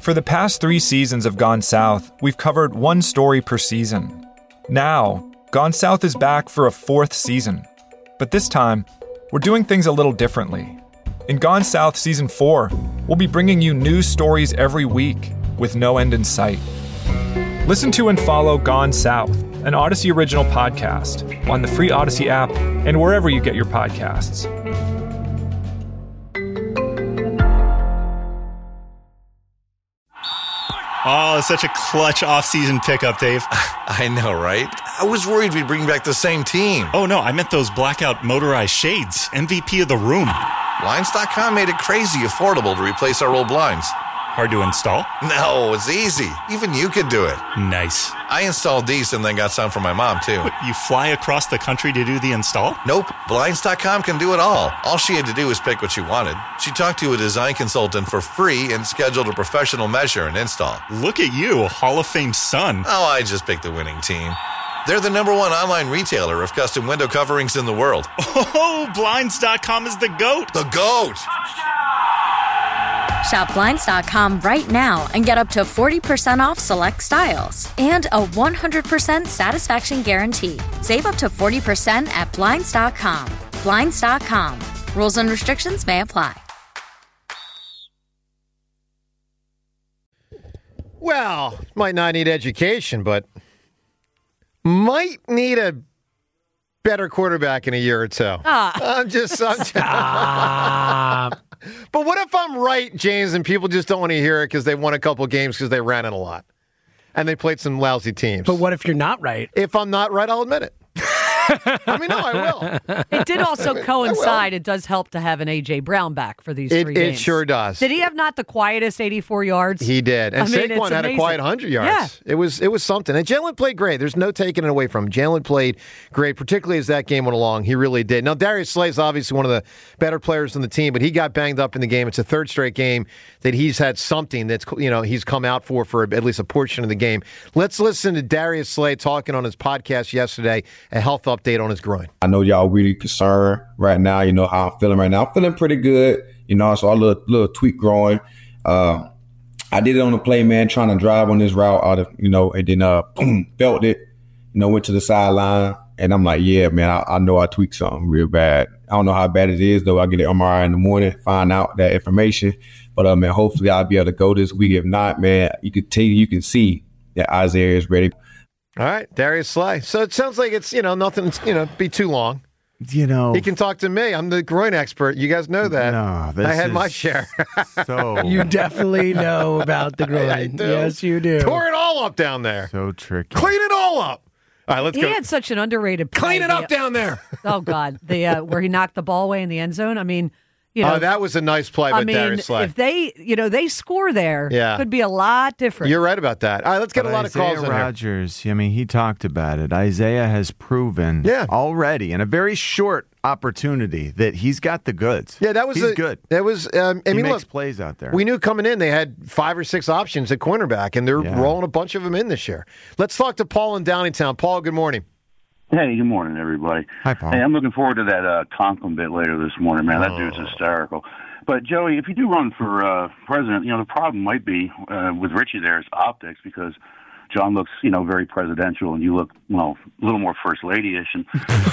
For the past 3 seasons of Gone South, we've covered one story per season. Now, Gone South is back for a 4th season. But this time, we're doing things a little differently. In Gone South Season 4, we'll be bringing you new stories every week with no end in sight. Listen to and follow Gone South, an Odyssey original podcast, on the free Odyssey app and wherever you get your podcasts. Oh, such a clutch off-season pickup, Dave. I know, right? I was worried we'd bring back the same team. Oh, no, I meant those blackout motorized shades. MVP of the room. Blinds.com made it crazy affordable to replace our old blinds. Hard to install? No, it's easy. Even you could do it. Nice. I installed these and then got some for my mom, too. What, you fly across the country to do the install? Nope. Blinds.com can do it all. All she had to do was pick what she wanted. She talked to a design consultant for free and scheduled a professional measure and install. Look at you, Hall of Fame son. Oh, I just picked the winning team. They're the #1 online retailer of custom window coverings in the world. Oh, Blinds.com is the GOAT. The GOAT! Shop Blinds.com right now and get up to 40% off select styles and a 100% satisfaction guarantee. Save up to 40% at Blinds.com. Blinds.com. Rules and restrictions may apply. Well, might not need education, but might need a better quarterback in a year or two. I'm just But what if I'm right, James, and people just don't want to hear it because they won a couple games because they ran it a lot and they played some lousy teams? But what if you're not right? If I'm not right, I'll admit it. I mean, no, I will. It did also coincide. It does help to have an A.J. Brown back for these 3 games. It sure does. Did he have not the quietest 84 yards? He did. And Saquon had a quiet 100 yards. Yeah. It was something. And Jalen played great. There's no taking it away from him. Jalen played great, particularly as that game went along. He really did. Now, Darius Slay's obviously one of the better players on the team, but he got banged up in the game. It's a 3rd straight game that he's had something that's, he's come out for at least a portion of the game. Let's listen to Darius Slay talking on his podcast yesterday, a health update on his groin. I know y'all really concerned right now. You know how I'm feeling right now. I'm feeling pretty good. I saw a little tweak growing. I did it on the play, man, trying to drive on this route out of, and then felt it, went to the sideline. And I'm like, yeah, man, I know I tweaked something real bad. I don't know how bad it is, though. I get an MRI in the morning, find out that information. But, man, hopefully I'll be able to go this week. If not, man, you can see that Isaiah is ready. All right, Darius Slay. So it sounds like it's, nothing's, be too long. He can talk to me. I'm the groin expert. You guys know that. No, I had my share. So You definitely know about the groin. I do. Yes, you do. Tore it all up down there. so tricky. Clean it all up. All right, let's He go. had such an underrated play. Clean it up down there. Oh, God. Where he knocked the ball away in the end zone. I mean, that was a nice play by Darius Slay. if they score there, Yeah. it could be a lot different. You're right about that. All right, let's get a lot of calls in Isaiah here. Rodgers, he talked about it. Isaiah has proven already in a very short opportunity that he's got the goods. Yeah, that was he's good. That was. He makes look, plays out there. we knew coming in they had 5 or 6 options at cornerback, and they're rolling a bunch of them in this year. Let's talk to Paul in Downingtown. Paul, good morning. Hey, good morning, everybody. Hi, Paul. Hey, I'm looking forward to that Conklin bit later this morning, man. That dude's hysterical. But, Joey, if you do run for president, the problem might be with Richie there is optics because John looks, very presidential, and you look, a little more first lady-ish. And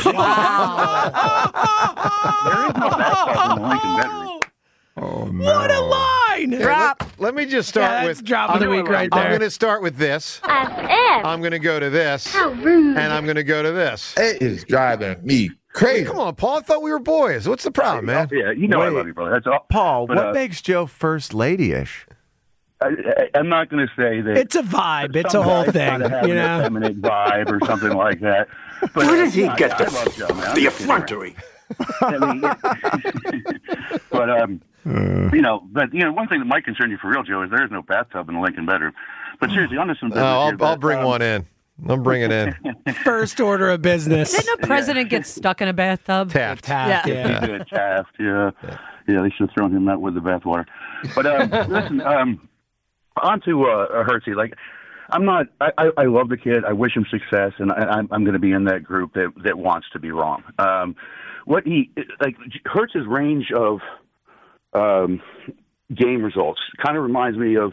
Wow. there is no bathtub in the Lincoln bedroom. Oh, no. What a line! Drop. Let me just start Yeah, with that's drop of the week right I'm there. going to start with this. As if. I'm going to go to this. How rude. And I'm going to go to this. It is driving me crazy. Come on, Paul. I thought we were boys. What's the problem, man? Yeah, I love you, brother. That's all. Paul, But, what makes Joe first lady-ish? I'm not going to say that. It's a vibe. It's a whole thing, Have an effeminate vibe or something like that. But, Where does he get I love Joe, man. the effrontery? But one thing that might concern you for real, Joe, is there is no bathtub in the Lincoln bedroom. But seriously, on this one, I'll bring one in. I'll bring it in. First order of business. Didn't a president get stuck in a bathtub? Taft. Taft, Yeah. yeah. He did, Taft, yeah. Yeah, they should have thrown him out with the bathwater. But listen, on to Hertzie. Like, I'm not. I love the kid. I wish him success, and I'm going to be in that group that wants to be wrong. Hurts's range of game results kind of reminds me of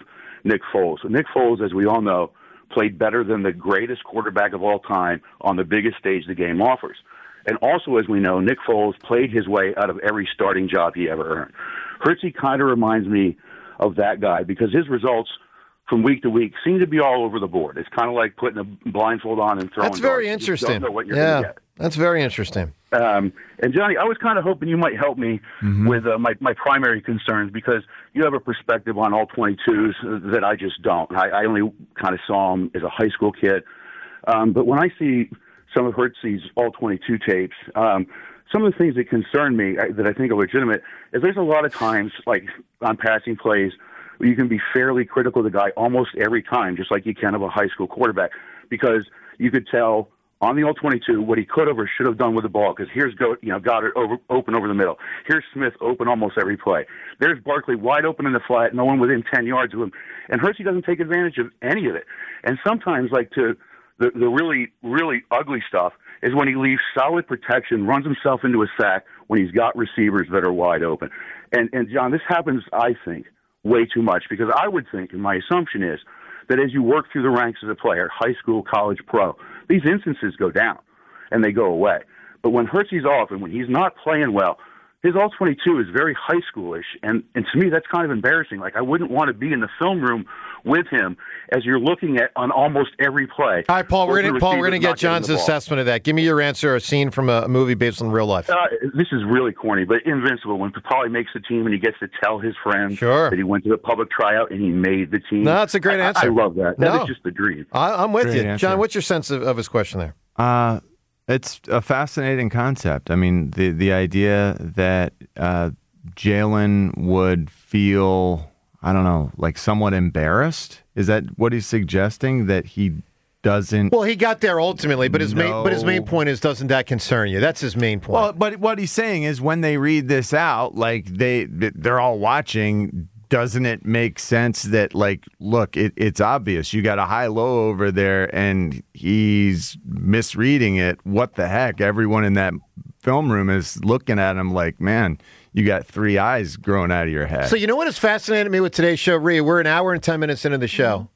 Nick Foles. Nick Foles, as we all know, played better than the greatest quarterback of all time on the biggest stage the game offers. And also, as we know, Nick Foles played his way out of every starting job he ever earned. Hurtsy kind of reminds me of that guy because his results from week to week seem to be all over the board. It's kind of like putting a blindfold on and throwing. That's very darts. interesting. You don't know what you're going to get. That's very interesting. And Johnny, I was kind of hoping you might help me with my primary concerns because you have a perspective on all 22s that I just don't. I only kind of saw them as a high school kid. But when I see some of Hurtsy's all 22 tapes, some of the things that concern me that I think are legitimate is there's a lot of times, like on passing plays, where you can be fairly critical of the guy almost every time, just like you can of a high school quarterback, because you could tell on the all-22 what he could have or should have done with the ball, because here's Goddard open over the middle. Here's Smith open almost every play. There's Barkley wide open in the flat, no one within 10 yards of him. And Hurtsy doesn't take advantage of any of it. And sometimes, like the really, really ugly stuff is when he leaves solid protection, runs himself into a sack when he's got receivers that are wide open. And John, this happens, I think, way too much, because I would think, and my assumption is, that as you work through the ranks as a player, high school, college, pro, these instances go down and they go away. But when Hurtsy's off and when he's not playing well, his all-22 is very high schoolish, and to me that's kind of embarrassing. Like, I wouldn't want to be in the film room with him as you're looking at on almost every play. All right, Paul, we're going to get John's assessment of that. Give me your answer, a scene from a movie based on real life. This is really corny, but Invincible, when Papali makes the team and he gets to tell his friends that he went to the public tryout and he made the team. No, that's a great answer. I love that. That is just the dream. I'm with Great you. answer. John, what's your sense of his question there? It's a fascinating concept. I mean, the idea that Jalen would feel, I don't know, like somewhat embarrassed. Is that what he's suggesting? That he doesn't? Well, he got there ultimately, but his main point is, doesn't that concern you? That's his main point. Well, but what he's saying is, when they read this out, like they're all watching. Doesn't it make sense that, like, look, it's obvious. You got a high-low over there, and he's misreading it. What the heck? Everyone in that film room is looking at him like, man, you got three eyes growing out of your head. So you know what has fascinated me with today's show, Rhea? We're an hour and 10 minutes into the show.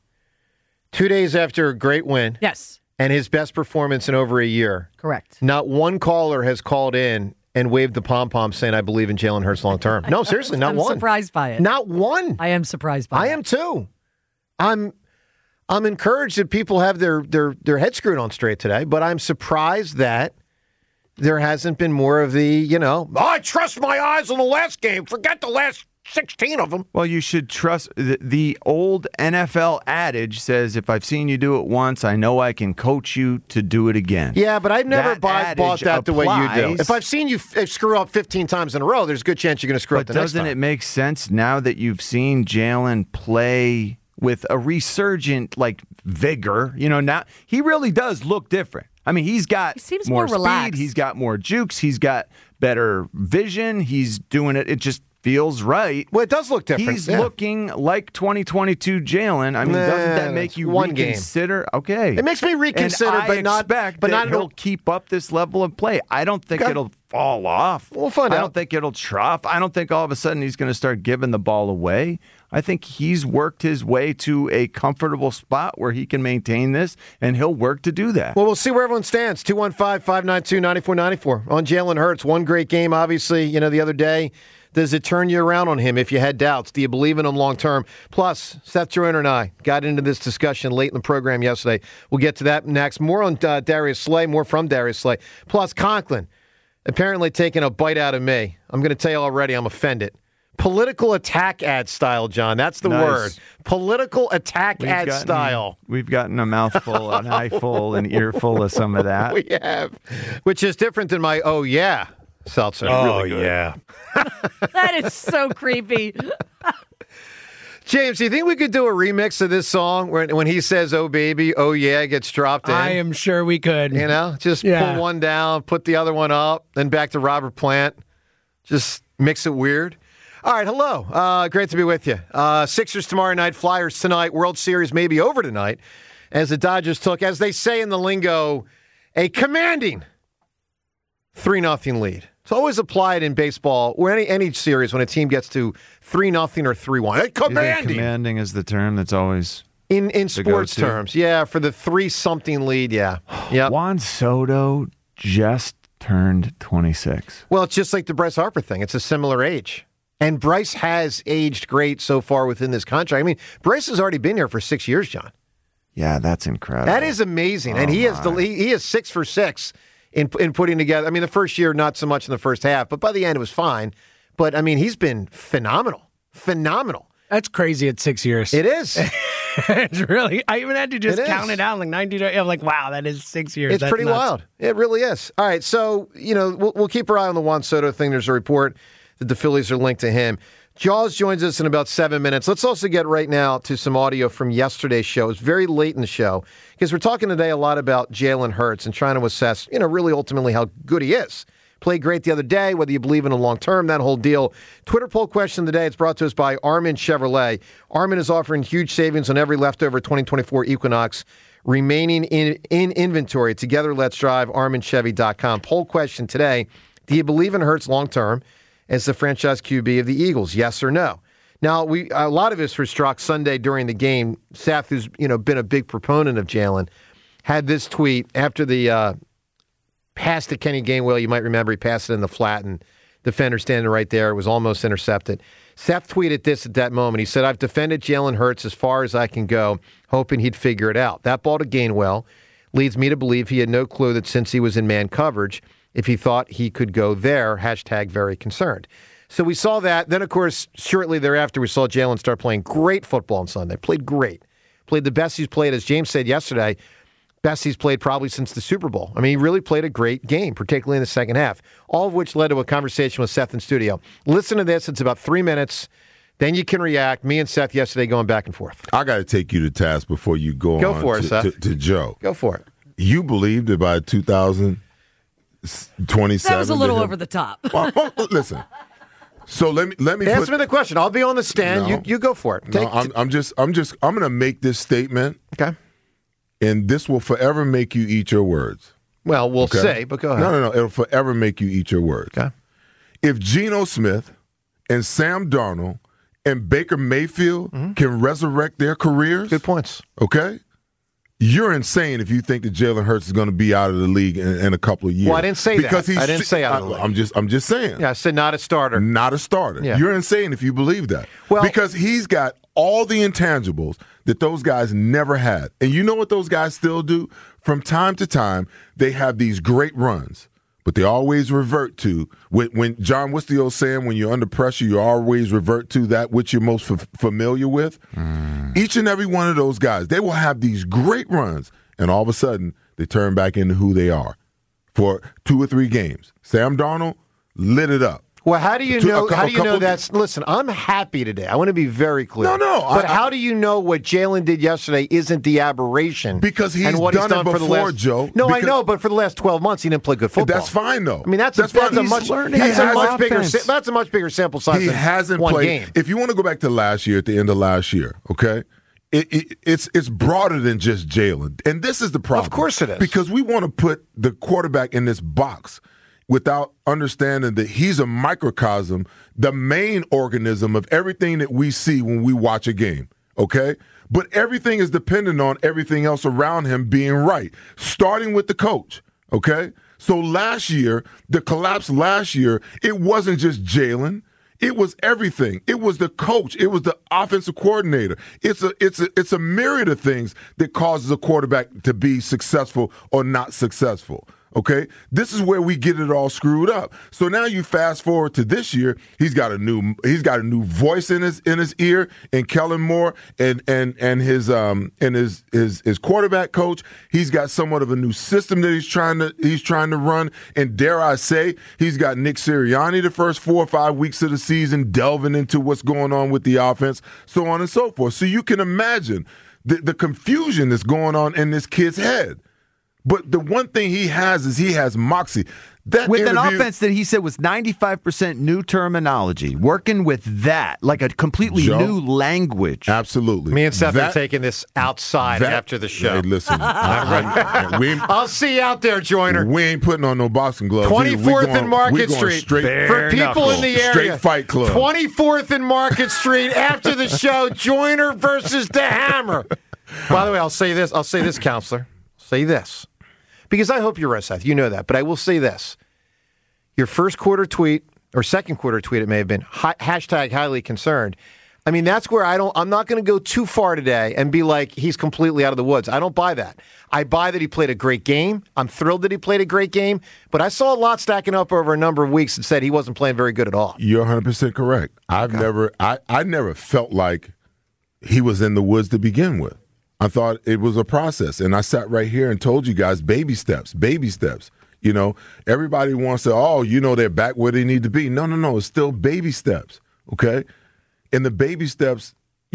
2 days after a great win. Yes. And his best performance in over a year. Correct. Not one caller has called in and waved the pom-pom saying, I believe in Jalen Hurts long term. No, seriously, not one. I'm surprised by it. Not one. I am surprised by it. I am too. I'm encouraged that people have their head screwed on straight today, but I'm surprised that there hasn't been more of the, I trust my eyes on the last game. Forget the last 16 of them. Well, you should trust. The old NFL adage says, if I've seen you do it once, I know I can coach you to do it again. Yeah, but I've never That bought that adage the way you do. applies. If I've seen you screw up 15 times in a row, there's a good chance you're going to screw up the next time. Doesn't it make sense now that you've seen Jalen play with a resurgent, vigor? Now he really does look different. I mean, he seems more speed. Relaxed. He's got more jukes. He's got better vision. He's doing it. It just feels right. Well, it does look different. He's looking like 2022 Jalen. I mean, doesn't that make you reconsider? Okay. It makes me reconsider, and he'll keep up this level of play. I don't think it'll fall off. We'll find out. I don't think it'll trough. I don't think all of a sudden he's going to start giving the ball away. I think he's worked his way to a comfortable spot where he can maintain this, and he'll work to do that. Well, we'll see where everyone stands. 215-592-9494 on Jalen Hurts. One great game, obviously, the other day. Does it turn you around on him if you had doubts? Do you believe in him long term? Plus, Seth Joyner and I got into this discussion late in the program yesterday. We'll get to that next. More on Darius Slay, more from Darius Slay. Plus, Conklin apparently taking a bite out of me. I'm going to tell you already, I'm offended. Political attack ad style, John. That's the word. Political attack ad style. We've gotten a mouthful, an eyeful, an earful of some of that. We have, which is different than my oh yeah seltzer. Oh really yeah. That is so creepy. James, do you think we could do a remix of this song when he says oh baby, oh yeah gets dropped in? I am sure we could. Just pull one down, put the other one up, then back to Robert Plant. Just mix it weird. All right, hello. Great to be with you. Sixers tomorrow night, Flyers tonight, World Series may be over tonight, as the Dodgers took, as they say in the lingo, a commanding 3-0 lead. It's always applied in baseball or any series when a team gets to 3-0 or 3-1. Hey, Commanding is the term that's always in sports go-to. terms. Yeah, for the 3-something lead. Yeah. Juan Soto just turned 26. Well, it's just like the Bryce Harper thing. It's a similar age. And Bryce has aged great so far within this contract. I mean, Bryce has already been here for 6 years, John. Yeah, that's incredible. That is amazing. And he is 6 for 6 in putting together. I mean, the first year, not so much in the first half, but by the end, it was fine. But, I mean, he's been phenomenal. Phenomenal. That's crazy at 6 years. It is. It's really, I even had to just count it out like 90. I'm like, wow, that is 6 years. It's pretty wild. It really is. All right, so, we'll keep our eye on the Juan Soto thing. There's a report that the Phillies are linked to him. Jaws joins us in about 7 minutes. Let's also get right now to some audio from yesterday's show. It's very late in the show because we're talking today a lot about Jalen Hurts and trying to assess, really ultimately how good he is. Played great the other day, whether you believe in him long term, that whole deal. Twitter poll question of the day, it's brought to us by Armin Chevrolet. Armin is offering huge savings on every leftover 2024 Equinox remaining in inventory. Together, let's drive, ArminChevy.com. Poll question today, do you believe in Hurts long term as the franchise QB of the Eagles, yes or no? Now, a lot of us were struck Sunday during the game. Seth, who's been a big proponent of Jalen, had this tweet after the pass to Kenny Gainwell. You might remember he passed it in the flat, and defender standing right there. It was almost intercepted. Seth tweeted this at that moment. He said, I've defended Jalen Hurts as far as I can go, hoping he'd figure it out. That ball to Gainwell leads me to believe he had no clue that since he was in man coverage, if he thought he could go there, #very concerned. So we saw that. Then, of course, shortly thereafter, we saw Jalen start playing great football on Sunday. Played great. Played the best he's played, as James said yesterday, best he's played probably since the Super Bowl. I mean, he really played a great game, particularly in the second half, all of which led to a conversation with Seth in studio. Listen to this. It's about 3 minutes. Then you can react. Me and Seth yesterday going back and forth. I got to take you to task before you go on for it, Seth. To Joe. Go for it. You believed that by 2027. That was a little over the top. Well, listen. So let me answer me the question. I'll be on the stand. No, you go for it. I'm going to make this statement. Okay. And this will forever make you eat your words. Well, we'll say, but go ahead. No. It'll forever make you eat your words. Okay. If Geno Smith and Sam Darnold and Baker Mayfield can resurrect their careers. Good points. Okay? You're insane if you think that Jalen Hurts is going to be out of the league in a couple of years. Well, I didn't say that. I didn't say out of the league. I'm just saying. Yeah, I said not a starter. Not a starter. Yeah. You're insane if you believe that. Well, because he's got all the intangibles that those guys never had. And you know what those guys still do? From time to time, they have these great runs. But they always revert to, when John, what's the old saying, when you're under pressure, you always revert to that which you're most familiar with. Each and every one of those guys, they will have these great runs, and all of a sudden, they turn back into who they are for 2 or 3 games. Sam Darnold lit it up. Well, how do you know? How do you know that's? Listen, I'm happy today. I want to be very clear. No. But how do you know what Jalen did yesterday isn't the aberration? Because he's done it before, for the last, Joe. No, I know, but for the last 12 months, he didn't play good football. That's fine, though. I mean, that's a much bigger sample size. He hasn't one played. game. If you want to go back to last year, at the end of last year, okay. It's broader than just Jalen, and this is the problem. Of course it is, because we want to put the quarterback in this box without understanding that he's a microcosm, the main organism of everything that we see when we watch a game, okay? But everything is dependent on everything else around him being right, starting with the coach, okay? So last year, the collapse last year, it wasn't just Jalen. It was everything. It was the coach. It was the offensive coordinator. It's a myriad of things that causes a quarterback to be successful or not successful. Okay, this is where we get it all screwed up. So now you fast forward to this year. He's got a new voice in his ear, and Kellen Moore and his quarterback coach. He's got somewhat of a new system that he's trying to run. And dare I say, he's got Nick Sirianni the first 4 or 5 weeks of the season delving into what's going on with the offense, so on and so forth. So you can imagine the confusion that's going on in this kid's head. But the one thing he has is he has moxie. With an offense that he said was 95% new terminology, working with that, like a completely new language. Absolutely. Me and Seth are taking this outside after the show. Hey, listen. I'll see you out there, Joyner. We ain't putting on no boxing gloves. 24th and Market Street. For people in the area. Straight fight club. 24th and Market Street after the show. Joyner versus the Hammer. By the way, I'll say this, counselor. Say this. Because I hope you're right, Seth. You know that. But I will say this. Your first quarter tweet, or second quarter tweet it may have been, hashtag highly concerned. I mean, that's where I'm not going to go too far today and be like, he's completely out of the woods. I don't buy that. I buy that he played a great game. I'm thrilled that he played a great game. But I saw a lot stacking up over a number of weeks and said he wasn't playing very good at all. You're 100% correct. I never felt like he was in the woods to begin with. I thought it was a process, and I sat right here and told you guys baby steps. You know, everybody wants to, they're back where they need to be. No, it's still baby steps, okay? And the baby steps,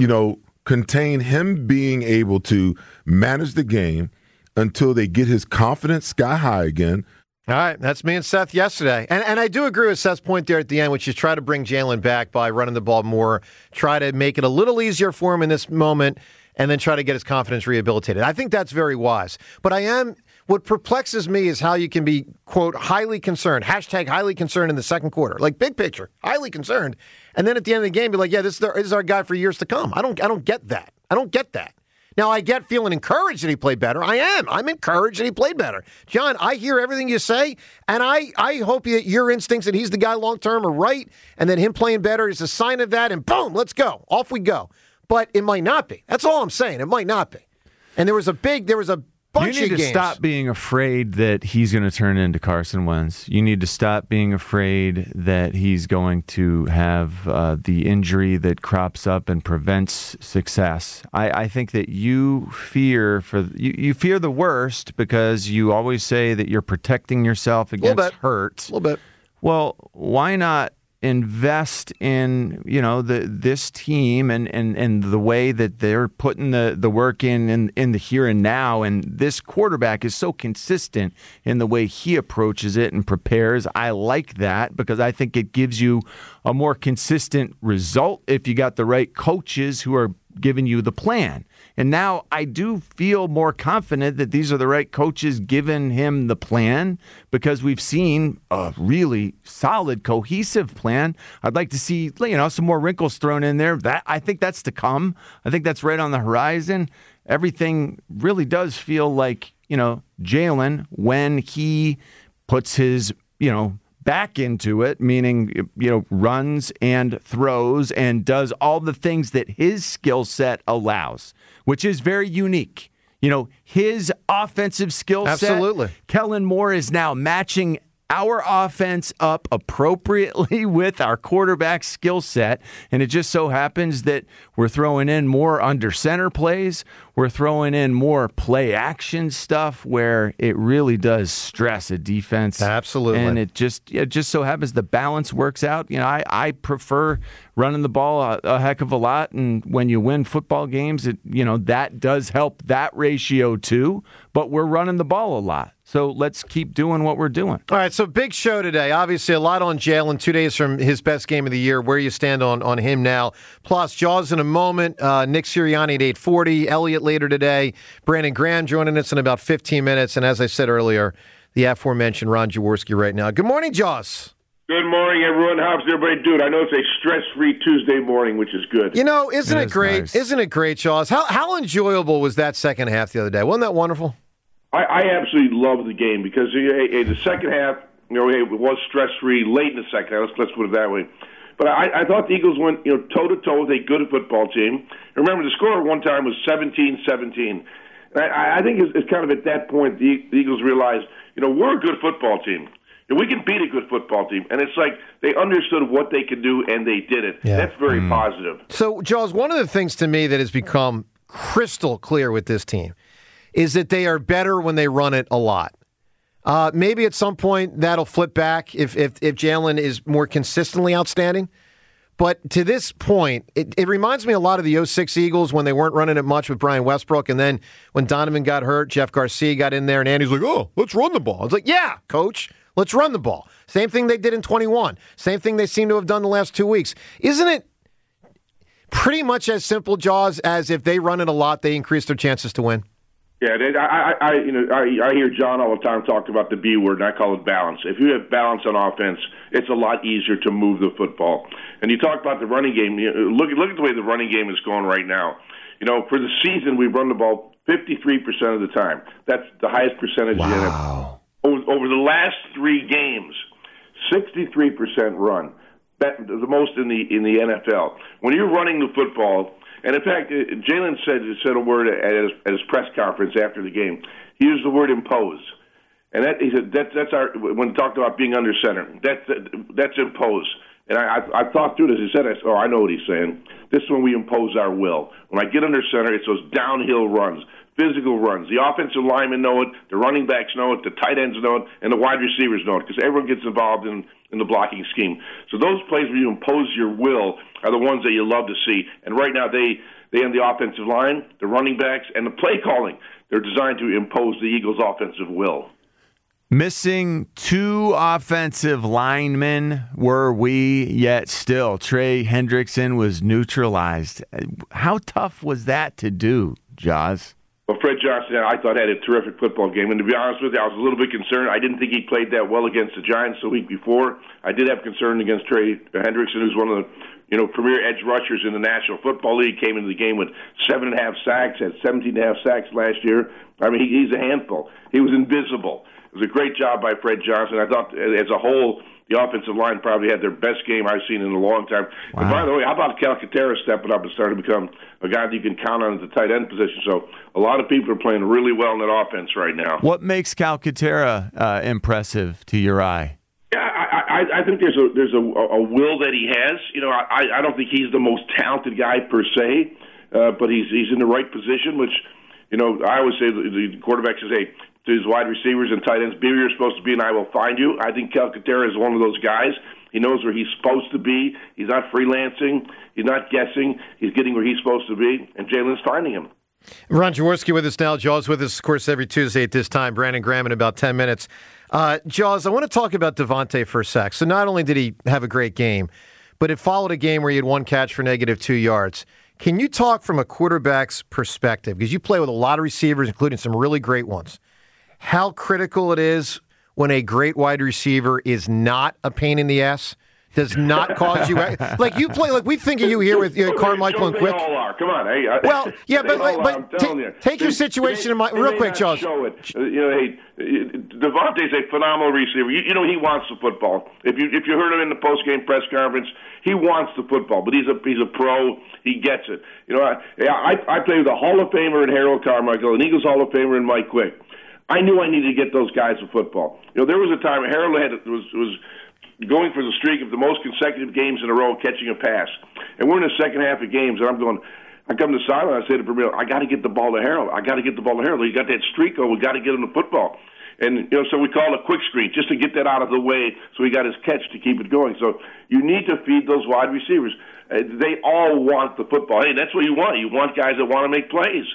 contain him being able to manage the game until they get his confidence sky high again. All right, that's me and Seth yesterday. And I do agree with Seth's point there at the end, which is try to bring Jalen back by running the ball more, try to make it a little easier for him in this moment, and then try to get his confidence rehabilitated. I think that's very wise. But what perplexes me is how you can be, quote, highly concerned, hashtag highly concerned in the second quarter. Like, big picture, highly concerned. And then at the end of the game, be like, yeah, this is our guy for years to come. I don't get that. I don't get that. Now, I get feeling encouraged that he played better. I'm encouraged that he played better. John, I hear everything you say, and I hope that your instincts that he's the guy long-term are right, and that him playing better is a sign of that, and boom, let's go. Off we go. But it might not be. That's all I'm saying. It might not be. And there was a bunch of games. You need to stop being afraid that he's going to turn into Carson Wentz. You need to stop being afraid that he's going to have the injury that crops up and prevents success. I think that you fear you fear the worst because you always say that you're protecting yourself against hurt. A little bit. Well, why not invest in this team and the way that they're putting the work in the here and now, and this quarterback is so consistent in the way he approaches it and prepares. I like that because I think it gives you a more consistent result if you got the right coaches who are giving you the plan. And now I do feel more confident that these are the right coaches giving him the plan because we've seen a really solid, cohesive plan. I'd like to see, some more wrinkles thrown in there. I think that's to come. I think that's right on the horizon. Everything really does feel like, Jalen, when he puts his, back into it, meaning, runs and throws and does all the things that his skill set allows, which is very unique. His offensive skill set. Absolutely. Kellen Moore is now matching our offense up appropriately with our quarterback skill set. And it just so happens that we're throwing in more under center plays. We're throwing in more play action stuff where it really does stress a defense. Absolutely. And it just so happens the balance works out. I prefer running the ball a heck of a lot. And when you win football games, that does help that ratio too. But we're running the ball a lot. So let's keep doing what we're doing. All right, so big show today. Obviously, a lot on Jalen, 2 days from his best game of the year. Where you stand on him now. Plus, Jaws in a moment. Nick Sirianni at 8:40. Elliott later today. Brandon Graham joining us in about 15 minutes. And as I said earlier, the aforementioned Ron Jaworski right now. Good morning, Jaws. Good morning, everyone. How's everybody doing? I know it's a stress-free Tuesday morning, which is good. Isn't it great? Nice. Isn't it great, Jaws? How enjoyable was that second half the other day? Wasn't that wonderful? I absolutely love the game because the second half, it was stress-free late in the second half. Let's put it that way. But I thought the Eagles went toe-to-toe with a good football team. Remember, the score at one time was 17-17. I think it's kind of at that point the Eagles realized, we're a good football team. We can beat a good football team. And it's like they understood what they could do, and they did it. Yeah. That's very positive. So, Jaws, one of the things to me that has become crystal clear with this team is that they are better when they run it a lot. Maybe at some point that'll flip back if Jalen is more consistently outstanding. But to this point, it reminds me a lot of the 06 Eagles when they weren't running it much with Brian Westbrook. And then when Donovan got hurt, Jeff Garcia got in there, and Andy's like, oh, let's run the ball. It's like, yeah, coach, Let's run the ball. Same thing they did in 21. Same thing they seem to have done the last 2 weeks. Isn't it pretty much as simple, Jaws, as if they run it a lot, they increase their chances to win? Yeah, I hear John all the time talk about the B word, and I call it balance. If you have balance on offense, it's a lot easier to move the football. And you talk about the running game. Look at the way the running game is going right now. For the season, we've run the ball 53% of the time. That's the highest percentage in it. Over the last 3 games, 63% run. The most in the NFL. When you're running the football. And in fact, Jalen said a word at his press conference after the game. He used the word impose, and he said that's our when he talked about being under center. That's impose. And I thought through this. He said, I know what he's saying. This is when we impose our will. When I get under center, it's those downhill runs, physical runs. The offensive linemen know it, the running backs know it, the tight ends know it, and the wide receivers know it because everyone gets involved in the blocking scheme. So those plays where you impose your will are the ones that you love to see. And right now they have the offensive line, the running backs, and the play calling. They're designed to impose the Eagles' offensive will. Missing 2 offensive linemen were we, yet still Trey Hendrickson was neutralized. How tough was that to do, Jaws? Well, Fred Johnson, I thought, had a terrific football game. And to be honest with you, I was a little bit concerned. I didn't think he played that well against the Giants the week before. I did have concern against Trey Hendrickson, who's one of the premier edge rushers in the National Football League, came into the game with 7.5 sacks, had 17.5 sacks last year. I mean, he's a handful. He was invisible. It was a great job by Fred Johnson. I thought, as a whole, the offensive line probably had their best game I've seen in a long time. Wow. And by the way, how about Calcaterra stepping up and starting to become a guy that you can count on at the tight end position? So a lot of people are playing really well in that offense right now. What makes Calcaterra impressive to your eye? Yeah, I think there's a will that he has. I don't think he's the most talented guy per se, but he's in the right position, which, I always say the quarterback says, hey, to his wide receivers and tight ends, be where you're supposed to be, and I will find you. I think Calcaterra is one of those guys. He knows where he's supposed to be. He's not freelancing. He's not guessing. He's getting where he's supposed to be, and Jalen's finding him. Ron Jaworski with us now. Jaws with us, of course, every Tuesday at this time. Brandon Graham in about 10 minutes. Jaws, I want to talk about Devontae for a sec. So not only did he have a great game, but it followed a game where he had 1 catch for -2 yards. Can you talk from a quarterback's perspective? Because you play with a lot of receivers, including some really great ones. How critical it is when a great wide receiver is not a pain in the ass, does not cause you like you play like we think of you here with Carmichael and Quick. They all are. Come on, hey. Well, yeah, but take your situation in mind real quick, Charles. Show it. Hey, Devontae's a phenomenal receiver. You know he wants the football. If you heard him in the post-game press conference, he wants the football. But he's a pro. He gets it. I play with a Hall of Famer in Harold Carmichael, an Eagles Hall of Famer in Mike Quick. I knew I needed to get those guys the football. There was a time Harold was going for the streak of the most consecutive games in a row catching a pass. And we're in the second half of games, and I come to sideline, I say to Vermeil, I got to get the ball to Harold. He got that streak going. We got to get him the football. And, so we call it a quick screen just to get that out of the way so he got his catch to keep it going. So you need to feed those wide receivers. They all want the football. Hey, that's what you want. You want guys that want to make plays.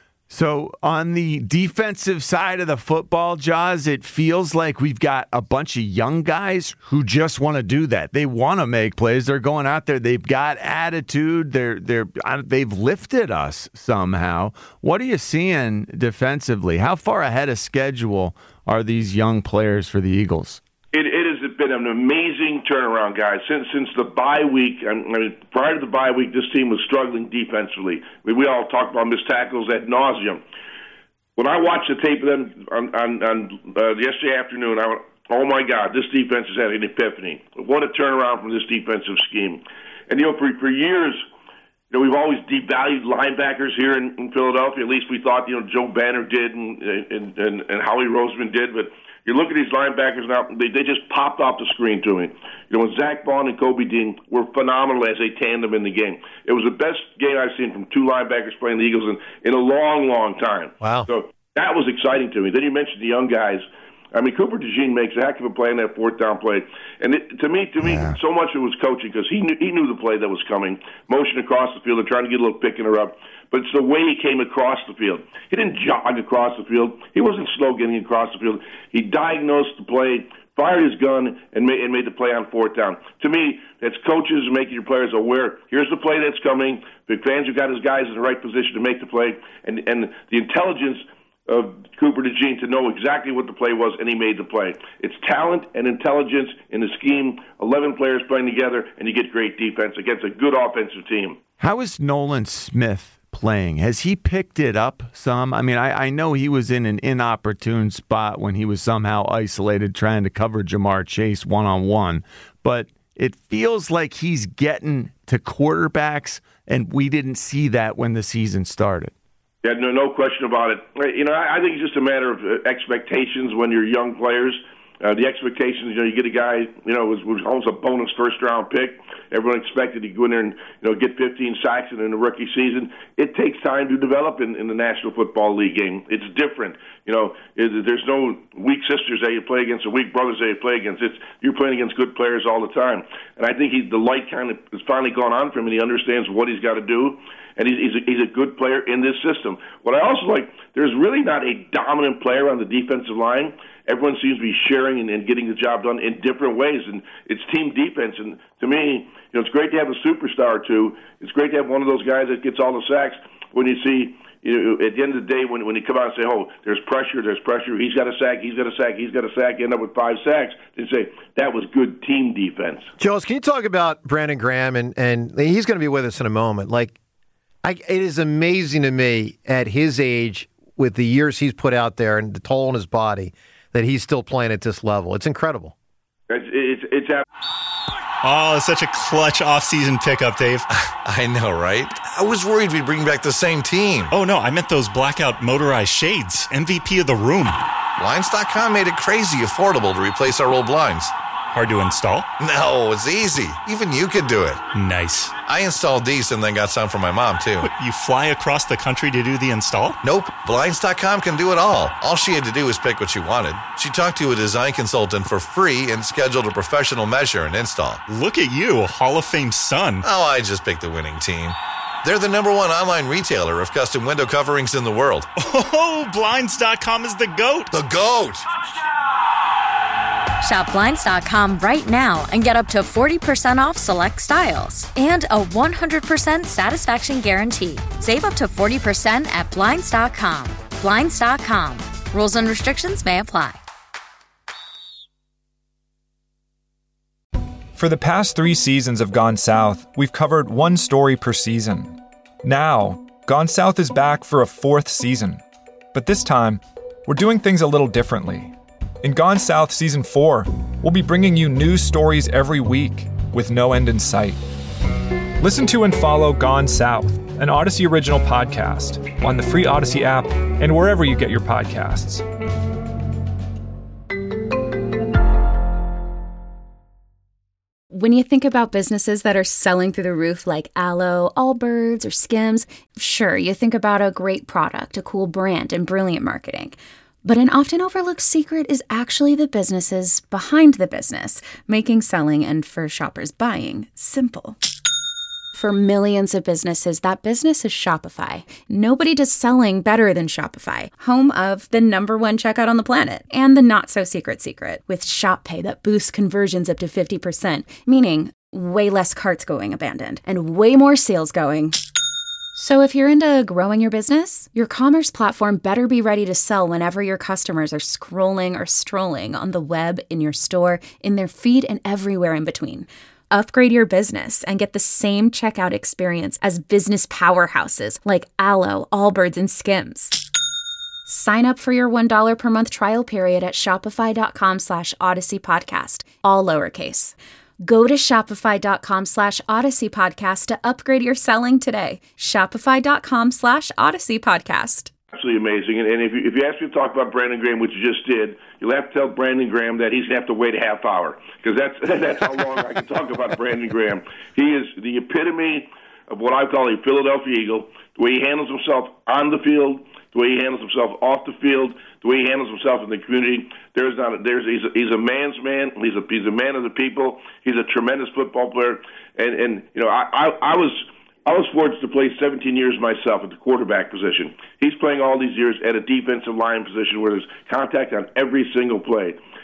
So on the defensive side of the football, Jaws, it feels like we've got a bunch of young guys who just want to do that. They want to make plays. They're going out there. They've got attitude. They've lifted us somehow. What are you seeing defensively? How far ahead of schedule are these young players for the Eagles? It has been an amazing turnaround, guys. Since the bye week, prior to the bye week, this team was struggling defensively. We all talked about missed tackles ad nauseum. When I watched the tape of them on yesterday afternoon, I went, oh, my God, this defense has had an epiphany. What a turnaround from this defensive scheme. And, for years, we've always devalued linebackers here in Philadelphia. At least we thought, Joe Banner did and Howie Roseman did, but you look at these linebackers now, they just popped off the screen to me. When Zach Bond and Kobe Dean were phenomenal as a tandem in the game. It was the best game I've seen from 2 linebackers playing the Eagles in a long, long time. Wow. So that was exciting to me. Then you mentioned the young guys. Cooper DeJean makes a heck of a play in that 4th down play. And to me, so much of it was coaching because he knew the play that was coming. Motion across the field and trying to get a little pick interrupt. But it's the way he came across the field. He didn't jog across the field. He wasn't slow getting across the field. He diagnosed the play, fired his gun and made the play on fourth down. To me, that's coaches making your players aware. Here's the play that's coming. McFadden's got his guys in the right position to make the play, and the intelligence of Cooper DeJean to know exactly what the play was, and he made the play. It's talent and intelligence in the scheme, 11 players playing together, and you get great defense against a good offensive team. How is Nolan Smith playing? Has he picked it up some? I mean, I know he was in an inopportune spot when he was somehow isolated trying to cover Jamar Chase one-on-one, but it feels like he's getting to quarterbacks, and we didn't see that when the season started. Yeah, no question about it. You know, I think it's just a matter of expectations when you're young players. The expectations, you get a guy, was almost a bonus first-round pick. Everyone expected to go in there and, get 15 sacks in the rookie season. It takes time to develop in the National Football League game. It's different. There's no weak sisters that you play against or weak brothers that you play against. You're playing against good players all the time. And I think the light kind of has finally gone on for him, and he understands what he's got to do. And he's a good player in this system. What I also like, there's really not a dominant player on the defensive line. Everyone seems to be sharing and getting the job done in different ways, and it's team defense. And to me, it's great to have a superstar or two. It's great to have one of those guys that gets all the sacks. When you see, at the end of the day, when you come out and say, "Oh, there's pressure," he's got a sack, he's got a sack, he's got a sack, you end up with 5 sacks. They say that was good team defense. Jones, can you talk about Brandon Graham and he's going to be with us in a moment? It is amazing to me at his age, with the years he's put out there and the toll on his body, that he's still playing at this level. It's incredible. It's such a clutch off-season pickup, Dave. I know, right? I was worried we'd bring back the same team. Oh, no, I meant those blackout motorized shades. MVP of the room. Blinds.com made it crazy affordable to replace our old blinds. Hard to install? No, it's easy. Even you could do it. Nice. I installed these and then got some for my mom, too. You fly across the country to do the install? Nope. Blinds.com can do it all. All she had to do was pick what she wanted. She talked to a design consultant for free and scheduled a professional measure and install. Look at you, a Hall of Fame son. Oh, I just picked the winning team. They're the #1 online retailer of custom window coverings in the world. Oh, Blinds.com is the GOAT. The GOAT! Shop Blinds.com right now and get up to 40% off select styles and a 100% satisfaction guarantee. Save up to 40% at Blinds.com. Blinds.com. Rules and restrictions may apply. For the past 3 seasons of Gone South, we've covered one story per season. Now, Gone South is back for a 4th season. But this time, we're doing things a little differently. In Gone South Season 4, we'll be bringing you new stories every week with no end in sight. Listen to and follow Gone South, an Odyssey original podcast, on the free Odyssey app and wherever you get your podcasts. When you think about businesses that are selling through the roof like Aloe, Allbirds, or Skims, sure, you think about a great product, a cool brand, and brilliant marketing. But an often overlooked secret is actually the businesses behind the business, making selling and for shoppers buying simple. For millions of businesses, that business is Shopify. Nobody does selling better than Shopify, home of the #1 checkout on the planet and the not-so-secret secret with Shop Pay that boosts conversions up to 50%, meaning way less carts going abandoned and way more sales going. So if you're into growing your business, your commerce platform better be ready to sell whenever your customers are scrolling or strolling on the web, in your store, in their feed, and everywhere in between. Upgrade your business and get the same checkout experience as business powerhouses like Aloe, Allbirds, and Skims. Sign up for your $1 per month trial period at shopify.com/Odyssey Podcast, all lowercase. Go to shopify.com/Odyssey Podcast to upgrade your selling today. Shopify.com/Odyssey Podcast. Absolutely amazing. And if you ask me to talk about Brandon Graham, which you just did, you'll have to tell Brandon Graham that he's going to have to wait a half hour, because that's how long I can talk about Brandon Graham. He is the epitome of what I call a Philadelphia Eagle, the way he handles himself on the field, the way he handles himself off the field, the way he handles himself in the community. He's a man's man. He's a man of the people. He's a tremendous football player. And I was fortunate to play 17 years myself at the quarterback position. He's playing all these years at a defensive line position where there's contact on every single play.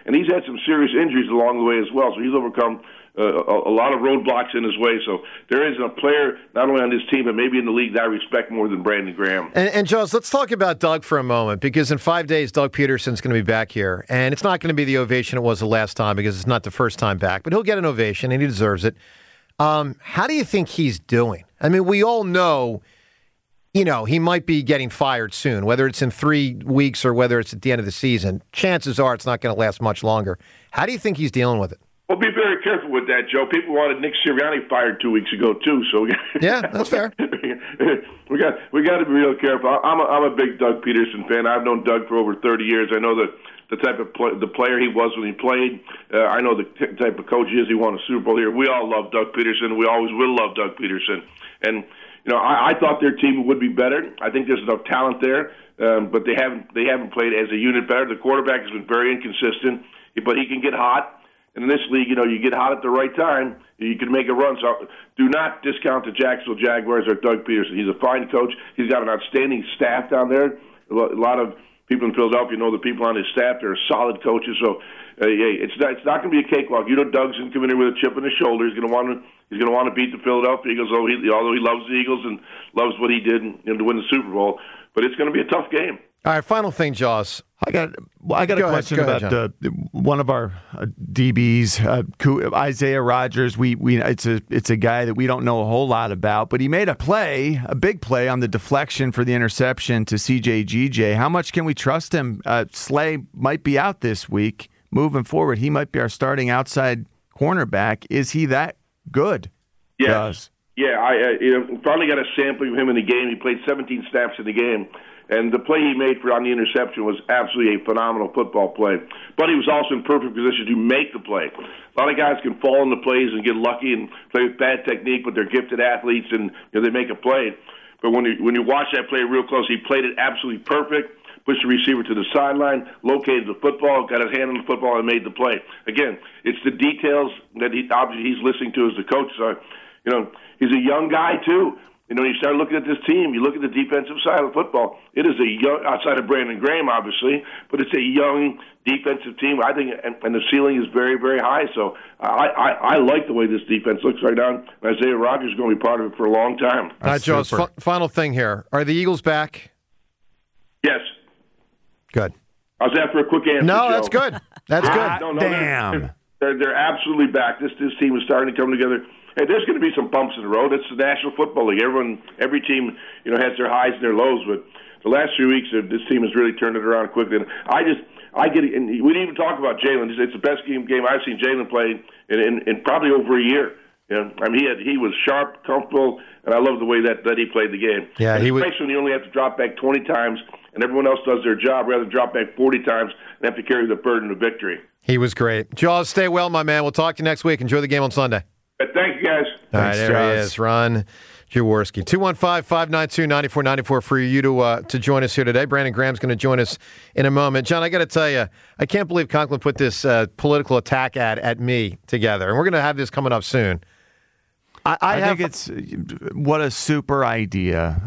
and he's had some serious injuries along the way as well. So he's overcome a lot of roadblocks in his way. So there is a player not only on this team but maybe in the league that I respect more than Brandon Graham. And Jaws, let's talk about Doug for a moment, because in 5 days Doug Peterson's going to be back here, and it's not going to be the ovation it was the last time because it's not the first time back, but he'll get an ovation and he deserves it. How do you think he's doing? I mean, we all know, he might be getting fired soon, whether it's in 3 weeks or whether it's at the end of the season. Chances are it's not going to last much longer. How do you think he's dealing with it? Well, be very careful with that, Joe. People wanted Nick Sirianni fired 2 weeks ago too. So yeah, that's fair. we got to be real careful. I'm a big Doug Peterson fan. I've known Doug for over 30 years. I know the type of the player he was when he played. I know the type of coach he is. He won a Super Bowl here. We all love Doug Peterson. We always will love Doug Peterson. And I thought their team would be better. I think there's enough talent there, but they haven't played as a unit better. The quarterback has been very inconsistent, but he can get hot. And in this league, you get hot at the right time, you can make a run. So do not discount the Jacksonville Jaguars or Doug Peterson. He's a fine coach. He's got an outstanding staff down there. A lot of people in Philadelphia know the people on his staff. They're solid coaches. So it's not going to be a cakewalk. Doug's going to come in here with a chip on his shoulder. He's going to want to beat the Philadelphia Eagles, although he loves the Eagles and loves what he did to win the Super Bowl. But it's going to be a tough game. All right, final thing, Jaws. I got a question about one of our DBs, Isaiah Rodgers. It's a guy that we don't know a whole lot about, but he made a big play on the deflection for the interception to CJ. How much can we trust him? Slay might be out this week. Moving forward, he might be our starting outside cornerback. Is he that good? Yes. Yeah, I finally got a sampling of him in the game. He played 17 snaps in the game. And the play he made on the interception was absolutely a phenomenal football play. But he was also in perfect position to make the play. A lot of guys can fall into plays and get lucky and play with bad technique, but they're gifted athletes and they make a play. But when you watch that play real close, he played it absolutely perfect, pushed the receiver to the sideline, located the football, got his hand on the football, and made the play. Again, it's the details that obviously he's listening to as the coach. So, he's a young guy, too. You start looking at this team, you look at the defensive side of football, it is a young, outside of Brandon Graham, obviously, but it's a young defensive team. I think, and the ceiling is very, very high. So I like the way this defense looks right now. Isaiah Rodgers is going to be part of it for a long time. All right, Joe, final thing here. Are the Eagles back? Yes. Good. I was after a quick answer, No, Joe. That's good. That's good. No, damn. They're absolutely back. This team is starting to come together. Hey, there's going to be some bumps in the road. It's the National Football League. Every team, has their highs and their lows. But the last few weeks, this team has really turned it around quickly. And I get it. And we didn't even talk about Jalen. It's the best game I've seen Jalen play in probably over a year. He was sharp, comfortable, and I love the way that he played the game. Yeah, especially when you only have to drop back 20 times, and everyone else does their job rather than drop back 40 times and have to carry the burden of victory. He was great. Jaws, stay well, my man. We'll talk to you next week. Enjoy the game on Sunday. Thank you, guys. All right, there he is, Ron Jaworski. 215-592-9494 for you to join us here today. Brandon Graham's going to join us in a moment. John, I got to tell you, I can't believe Conklin put this political attack ad at me together, and we're going to have this coming up soon. I think it's what a super idea.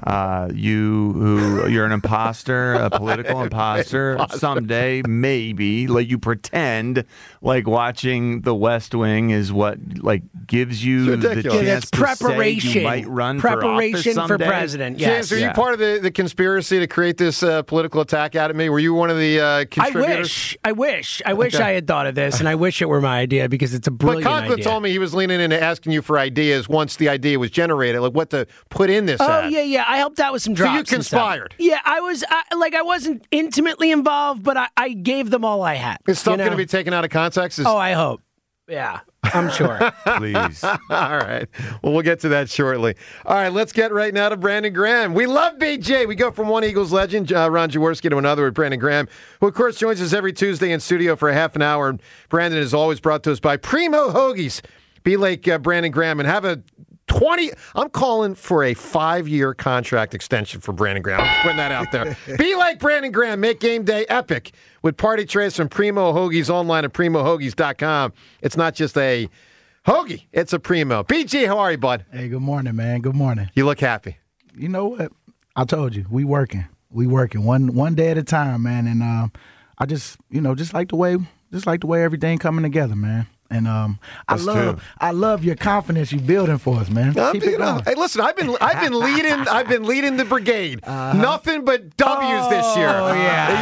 You're an imposter, a political imposter. Someday, maybe, you pretend like watching The West Wing is what gives you the chance to say you might run preparation for office for president. Yes. James, are you part of the conspiracy to create this political attack out at me? Were you one of the contributors? I wish I had thought of this, and I wish it were my idea because it's a brilliant idea. But Conklin told me he was leaning into asking you for ideas once the idea was generated, like what to put in this ad. Oh, yeah. I helped out with some drops. So you conspired. Yeah, I was, I wasn't intimately involved, but I gave them all I had. Is stuff going to be taken out of context? I hope. Yeah, I'm sure. Please. All right. Well, we'll get to that shortly. All right, let's get right now to Brandon Graham. We love BJ. We go from one Eagles legend, Ron Jaworski, to another with Brandon Graham, who, of course, joins us every Tuesday in studio for a half an hour. Brandon is always brought to us by Primo Hoagies. Be like Brandon Graham and have a 20. I'm calling for a 5-year contract extension for Brandon Graham. I'm just putting that out there. Be like Brandon Graham. Make game day epic with party trays from Primo Hoagies online at primohoagies.com. It's not just a hoagie, it's a Primo. BG, how are you, bud? Hey, good morning, man. Good morning. You look happy. You know what? I told you, we working one day at a time, man. And I just, just like the way just like the way everything coming together, man. And I love your confidence you building for us, man. Keep it going. Hey, listen, I've been leading the brigade. Nothing but W's this year. Oh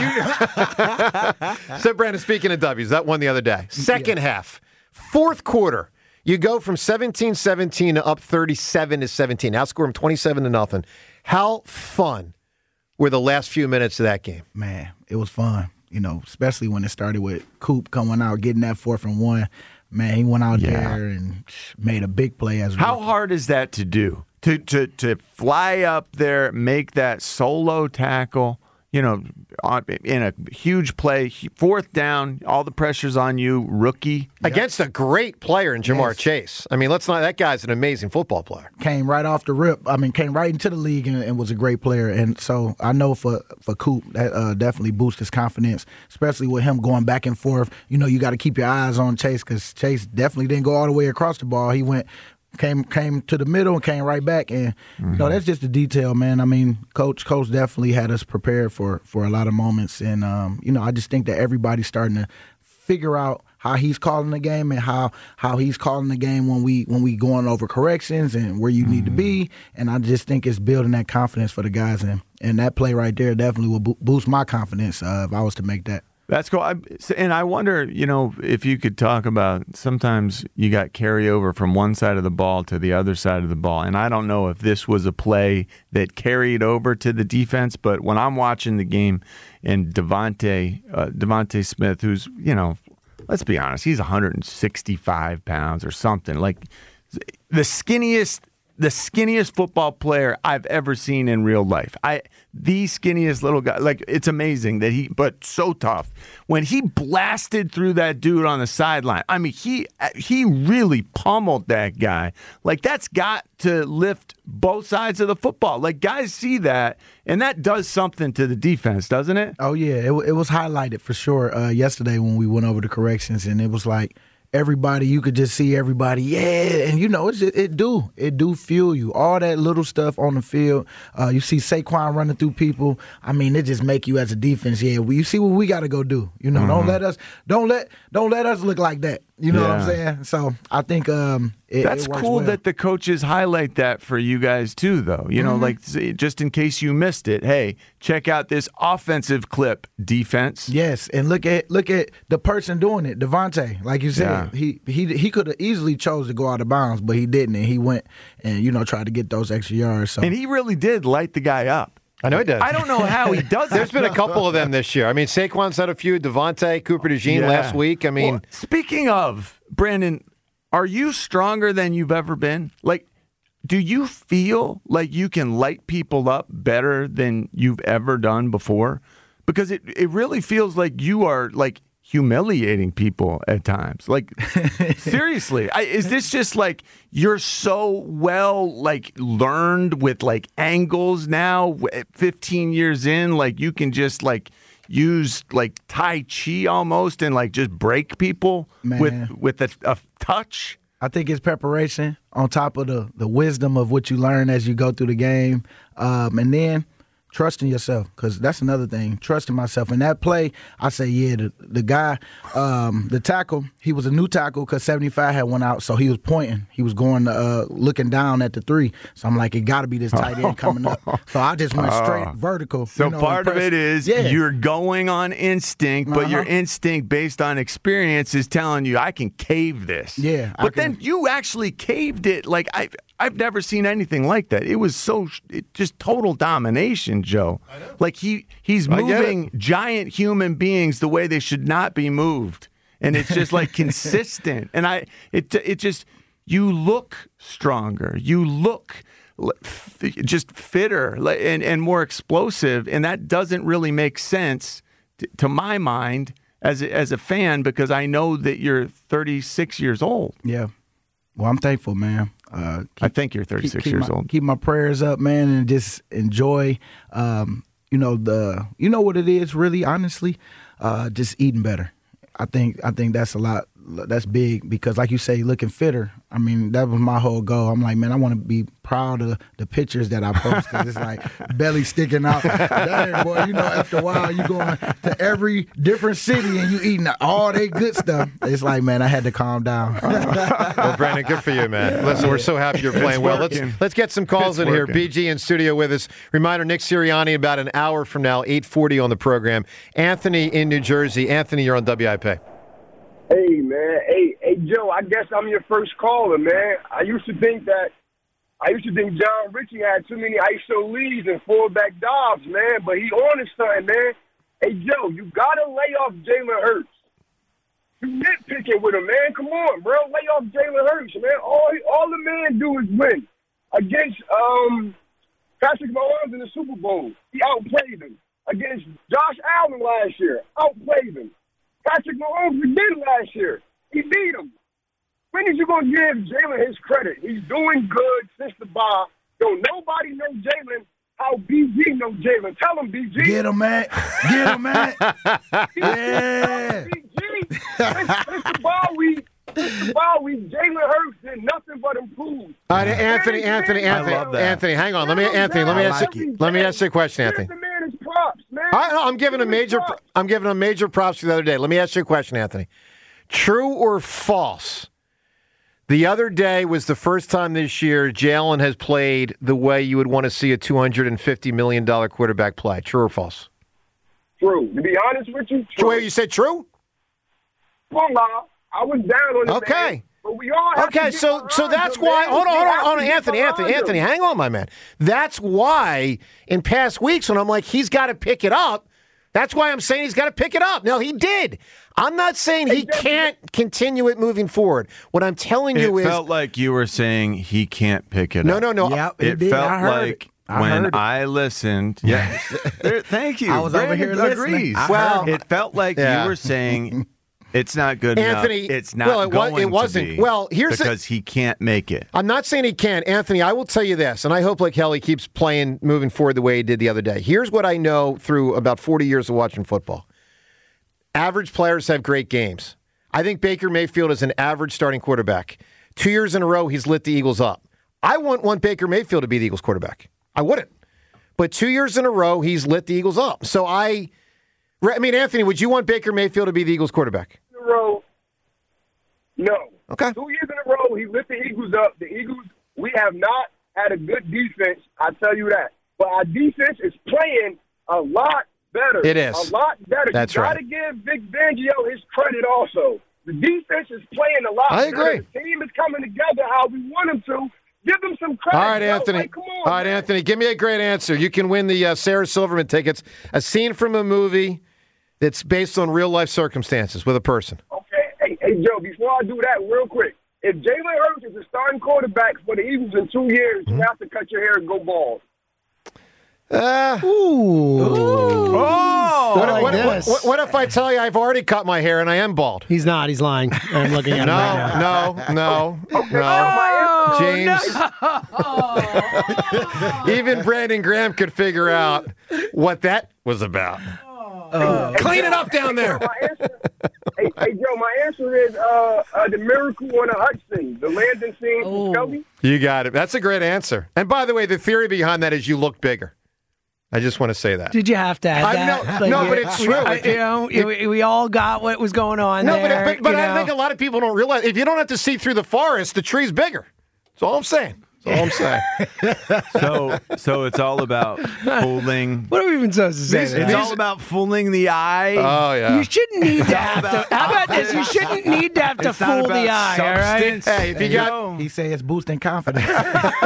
yeah. So, Brandon, speaking of W's, that one the other day. Second half, fourth quarter, you go from 17-17 to up 37-17. Outscore them 27-0. How fun were the last few minutes of that game? Man, it was fun. You know, especially when it started with Coop coming out, getting that 4th and 1. Man, he went out there and made a big play as well. How hard is that to do? To fly up there, make that solo tackle, you know, in a huge play, 4th down, all the pressure's on you, rookie. Against a great player in Jamar Chase. I mean, that guy's an amazing football player. Came right off the rip. I mean, came right into the league and was a great player. And so I know for Coop, that definitely boosts his confidence, especially with him going back and forth. You know, you got to keep your eyes on Chase because Chase definitely didn't go all the way across the ball. He came to the middle and came right back, and you know, that's just the detail, man. I mean, coach definitely had us prepared for a lot of moments, and you know, I just think that everybody's starting to figure out how he's calling the game and how he's calling the game when we going over corrections and where you need to be, and I just think it's building that confidence for the guys, and that play right there definitely will boost my confidence if I was to make that. That's cool. And I wonder, you know, if you could talk about sometimes you got carryover from one side of the ball to the other side of the ball. And I don't know if this was a play that carried over to the defense, but when I'm watching the game and Devontae Smith, who's, you know, let's be honest, he's 165 pounds or something. Like the skinniest football player I've ever seen in real life. The skinniest little guy. Like, it's amazing that but so tough. When he blasted through that dude on the sideline, I mean, he really pummeled that guy. Like, that's got to lift both sides of the football. Like, guys see that, and that does something to the defense, doesn't it? Oh, yeah. It was highlighted for sure yesterday when we went over the corrections, and it was like, everybody, you could just see everybody, and you know, it do fuel you. All that little stuff on the field. You see Saquon running through people. I mean, it just make you as a defense. Yeah, you see what we got to go do. You know, don't let us look like that. You know what I'm saying? So I think that's cool well. that the coaches highlight that for you guys too, though. You know, like just in case you missed it, hey, check out this offensive clip, defense. Yes, and look at the person doing it, Devontae. Like you said, he could have easily chose to go out of bounds, but he didn't, and he went and tried to get those extra yards. So. And he really did light the guy up. I know he does. I don't know how he does it. There's been a couple of them this year. I mean, Saquon's had a few. Devontae, Cooper DeJean last week. I mean, speaking of, Brandon, are you stronger than you've ever been? Like, do you feel like you can light people up better than you've ever done before? Because it really feels like you are like humiliating people at times. Like, seriously, is this just like you're so well like learned with like angles now 15 years in, like you can just like use like Tai Chi almost and like just break people with a touch? I think it's preparation on top of the wisdom of what you learn as you go through the game, and then trusting yourself, because that's another thing. Trusting myself. In that play, I say, the guy, the tackle, he was a new tackle because 75 had went out, so he was pointing. He was going, looking down at the 3. So I'm like, it got to be this tight end coming up. So I just went straight vertical. So part of it is you're going on instinct, but your instinct based on experience is telling you, I can cave this. Yeah. But then you actually caved it. Like, I've never seen anything like that. It was just total domination, Joe. Like he's moving giant human beings the way they should not be moved, and it's just like consistent. And it just you look stronger, you look just fitter and more explosive, and that doesn't really make sense to my mind as a fan, because I know that you're 36 years old. Yeah. Well, I'm thankful, man. I think you're 36 years old. Keep my prayers up, man, and just enjoy. You know what it is, really, honestly, just eating better. I think that's a lot that's big because, like you say, looking fitter. I mean, that was my whole goal. I'm like, man, I want to be proud of the pictures that I post. Cause it's like belly sticking out. Dang, boy, you know, after a while, you going to every different city and you eating all that good stuff. It's like, man, I had to calm down. Well, Brandon, good for you, man. Listen, we're so happy you're playing well. Let's get some calls in here. BG in studio with us. Reminder, Nick Sirianni about an hour from now, 8:40 on the program. Anthony in New Jersey. Anthony, you're on WIP. Hey, man. Hey, Joe, I guess I'm your first caller, man. I used to think John Ritchie had too many ISO leads and fullback Dobbs, man, but he on his son, man. Hey, Joe, you got to lay off Jalen Hurts. You nitpicking with him, man. Come on, bro. Lay off Jalen Hurts, man. All the man do is win. Against Patrick Mahomes in the Super Bowl, he outplayed him. Against Josh Allen last year, outplayed him. Patrick Mahomes did last year. He beat him. When is you going to give Jalen his credit? He's doing good since the bye. Don't nobody know Jalen how BG knows Jalen. Tell him, BG. Get him, man. Get him, man. Yeah. BG. Since the bye week, Jalen Hurts did nothing but improve. All right, Anthony. Hang on. Let me ask you a question, Anthony. Give the man his props, man. I'm giving him major props the other day. Let me ask you a question, Anthony. True or false? The other day was the first time this year Jalen has played the way you would want to see a $250 million quarterback play. True or false? True. To be honest with you, true. Wait, you said true? Well, I was down on it. Okay. Man, but we all have to so that's why. Hold on, Anthony, hang on, my man. That's why in past weeks when I'm like, he's got to pick it up. That's why I'm saying he's got to pick it up. Now, he did. I'm not saying he can't continue it moving forward. What I'm telling you is... It felt like you were saying he can't pick it up. No. Yeah, it felt like when I listened... Yes. Thank you. I was over here listening. It felt like you were saying... It's not good Anthony, enough. It's not it wasn't. To be well, here's because he can't make it. I'm not saying he can't. Anthony, I will tell you this, and I hope like hell he keeps playing, moving forward the way he did the other day. Here's what I know through about 40 years of watching football. Average players have great games. I think Baker Mayfield is an average starting quarterback. 2 years in a row, he's lit the Eagles up. I wouldn't want Baker Mayfield to be the Eagles quarterback. I wouldn't. But 2 years in a row, he's lit the Eagles up. So I mean, Anthony, would you want Baker Mayfield to be the Eagles quarterback? In a row, no. Okay. 2 years in a row, he lit the Eagles up. The Eagles, we have not had a good defense, I tell you that. But our defense is playing a lot better. It is. A lot better. That's you right. You got to give Vic Fangio his credit also. The defense is playing a lot I agree. better. The team is coming together how we want them to. Give them some credit. All right, Anthony. Like, come on, All right, Anthony, give me a great answer. You can win the Sarah Silverman tickets. A scene from a movie that's based on real-life circumstances with a person. Okay. Hey, Joe, before I do that, real quick, if Jalen Hurts is the starting quarterback for the Eagles in 2 years, you have to cut your hair and go bald. What if I tell you I've already cut my hair and I am bald? He's not. He's lying. I'm looking at him right now. No. James. Even Brandon Graham could figure out what that was about. Clean it up down there. Hey, Joe, my answer is the Miracle on the Hut scene, the landing scene from Shelby. You got it. That's a great answer. And by the way, the theory behind that is you look bigger. I just want to say that. Did you have to add that? No, but it's true. We all got what was going on there. No, but I think a lot of people don't realize if you don't have to see through the forest, the tree's bigger. That's all I'm saying. So it's all about fooling. What are we even supposed to say? It's all about fooling the eye. Oh, yeah. You shouldn't need to have to. How about this? You shouldn't need to have to fool the eye, substance. all right? Hey, if you got... He say it's boosting confidence. All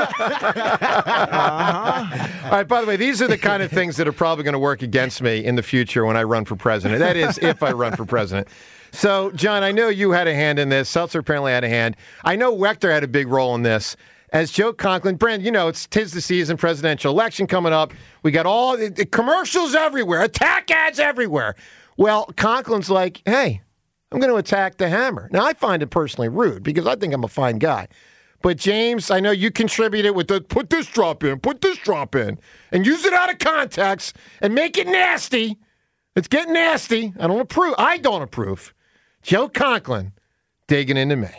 right, by the way, these are the kind of things that are probably going to work against me in the future when I run for president. That is, if I run for president. So, John, I know you had a hand in this. Seltzer apparently had a hand. I know Wechter had a big role in this. As Joe Conklin, Brand, you know, it's 'tis the season, presidential election coming up. We got all the commercials everywhere, attack ads everywhere. Well, Conklin's like, hey, I'm going to attack the hammer. Now, I find it personally rude because I think I'm a fine guy. But, James, I know you contributed with the put this drop in, and use it out of context and make it nasty. It's getting nasty. I don't approve. Joe Conklin digging into me.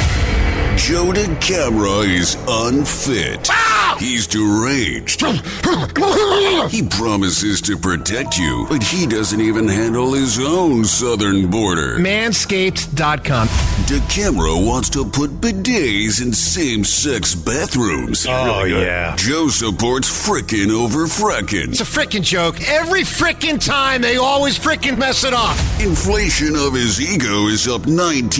Joe DeCamara is unfit. He's deranged. He promises to protect you, but he doesn't even handle his own southern border. Manscaped.com. DeCamara wants to put bidets in same-sex bathrooms. Oh, yeah. Joe supports frickin' over frackin'. It's a frickin' joke. Every frickin' time, they always frickin' mess it up. Inflation of his ego is up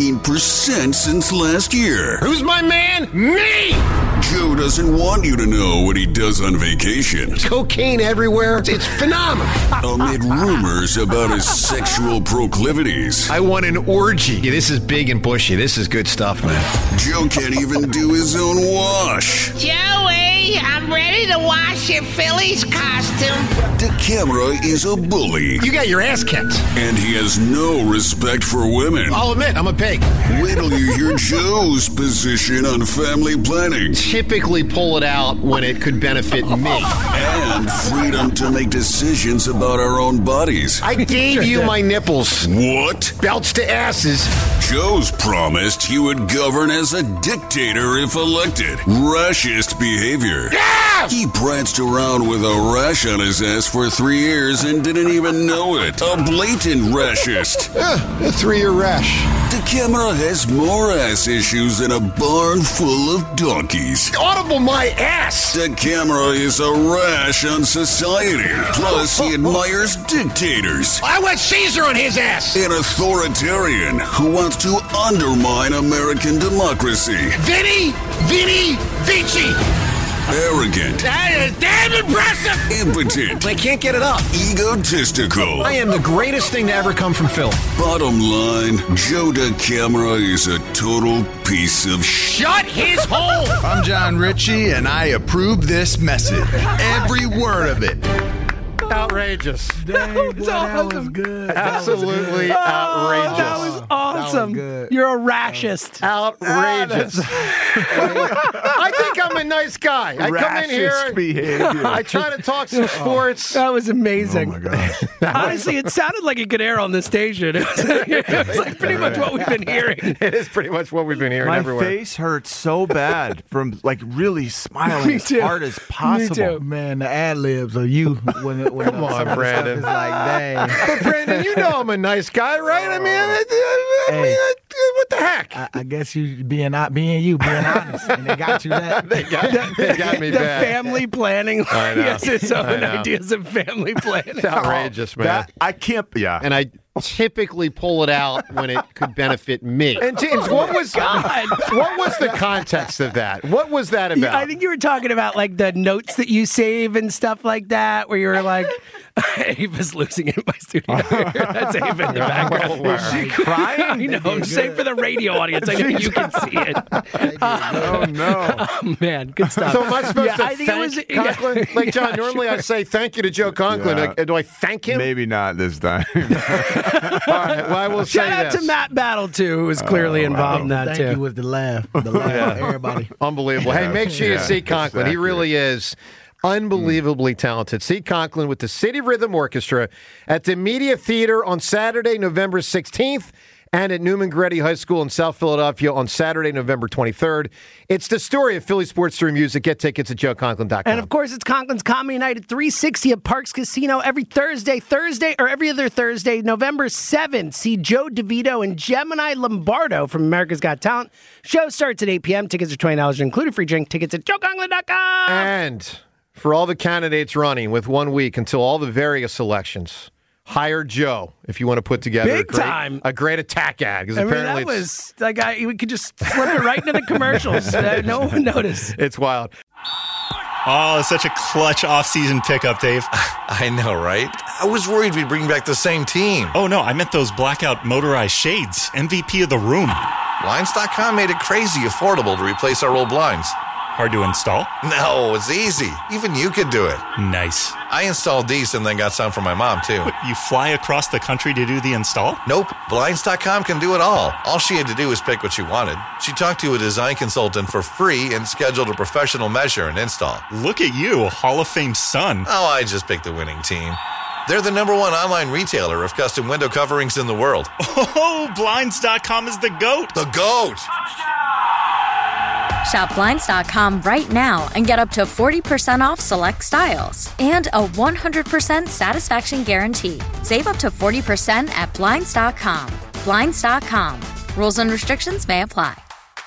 19% since last year. Who's my man? Me! Joe doesn't want you to know what he does on vacation. Cocaine everywhere. It's phenomenal. Amid rumors about his sexual proclivities. I want an orgy. This is big and bushy. This is good stuff, man. Joe can't even do his own wash. Joey, I'm ready to wash your Phillies costume. DeCamara is a bully. You got your ass kicked. And he has no respect for women. I'll admit, I'm a pig. Wait till you hear Joe's position on family planning. Typically pull it out when it could benefit me. And freedom to make decisions about our own bodies. I gave you my nipples. What? Belts to asses. Joe's promised he would govern as a dictator if elected. Rashist behavior. Yeah! He pranced around with a rash on his ass for 3 years and didn't even know it. A blatant rashist. A 3-year rash. DeCamara has more ass issues than a barn full of donkeys. Audible my ass! DeCamara is a rash on society. Plus, he admires dictators. I want Caesar on his ass! An authoritarian who wants to undermine American democracy. Vinny Vici! Arrogant. That is damn impressive! Impotent. I can't get it up. Egotistical. I am the greatest thing to ever come from Phil. Bottom line, Joe DeCamara is a total piece of Shut his hole! I'm John Ritchie, and I approve this message. Every word of it. Outrageous. Dang, boy, that was good. Absolutely outrageous. That was awesome. You're a rashist. Outrageous. I think I'm a nice guy. I come in here. Behavior. I try to talk some sports. That was amazing. Oh, my God. Honestly, it sounded like it could air on this station. It was like pretty much what we've been hearing. It is pretty much what we've been hearing My everywhere. face hurts so bad from like really smiling as hard as possible. Me too. Man, the ad libs are you when Come on, Brandon. It's like, dang. But Brandon, you know I'm a nice guy, right? I mean, what the heck? I guess you being honest, and they got you that. They got me The bad. family planning. I know. He has his own I know. ideas of family planning. It's outrageous, man. I can't. Yeah. And I typically pull it out when it could benefit me. And James, what was the context of that? What was that about? I think you were talking about like the notes that you save and stuff like that, where you were like, Ava's losing it in my studio. That's Ava in the background. Is she crying? I know. Same for the radio audience. I know you can see it. Oh, no. Oh, man. Good stuff. So am I supposed to I think thank Conklin? Like, John, normally I say thank you to Joe Conklin. Yeah. Do I thank him? Maybe not this time. All right, well, I will say Shout out this. to Matt Battle, too, who was clearly involved in that, Thank too. you was the laugh. The laugh of everybody. Unbelievable. Hey, make sure you see Conklin. He really is unbelievably talented. See Conklin with the City Rhythm Orchestra at the Media Theater on Saturday, November 16th, and at Newman Goretti High School in South Philadelphia on Saturday, November 23rd. It's the story of Philly sports through music. Get tickets at joeconklin.com. And of course, it's Conklin's Comedy Night at 360 at Parks Casino every Thursday, or every other Thursday, November 7th. See Joe DeVito and Gemini Lombardo from America's Got Talent. Show starts at 8 p.m. Tickets are $20, including free drink. Tickets at joeconklin.com. And for all the candidates running with 1 week until all the various elections, hire Joe if you want to put together a great attack ad. Because apparently that was like we could just slip it right into the commercials. No one would notice. It's wild. Oh, such a clutch off-season pickup, Dave. I know, right? I was worried we'd bring back the same team. Oh, no, I meant those blackout motorized shades. MVP of the room. Blinds.com made it crazy affordable to replace our old blinds. Hard to install? No, it's easy. Even you could do it. Nice. I installed these and then got some for my mom, too. What, you fly across the country to do the install? Nope. Blinds.com can do it all. All she had to do was pick what she wanted. She talked to a design consultant for free and scheduled a professional measure and install. Look at you, Hall of Fame son. Oh, I just picked the winning team. They're the #1 online retailer of custom window coverings in the world. Oh, Blinds.com is the GOAT. The GOAT! Shop Blinds.com right now and get up to 40% off select styles and a 100% satisfaction guarantee. Save up to 40% at Blinds.com. Blinds.com. Rules and restrictions may apply.